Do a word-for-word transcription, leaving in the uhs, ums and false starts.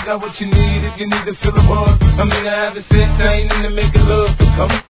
got what you need if you need to feel the buzz. I mean, I haven't sex, I ain't into making love. Come